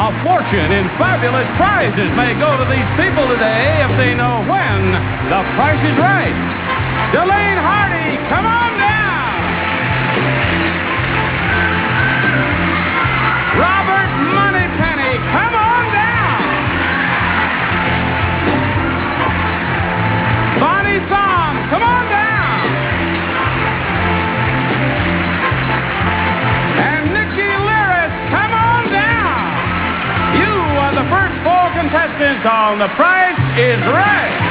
A fortune in fabulous prizes may go to these people today if they know when the price is right. Delane Hardy, come on down. Robert Moneypenny, come on down. Bonnie Thom, come on down. And Nikki Lyris, come on down. You are the first 4 contestants on The Price is Right.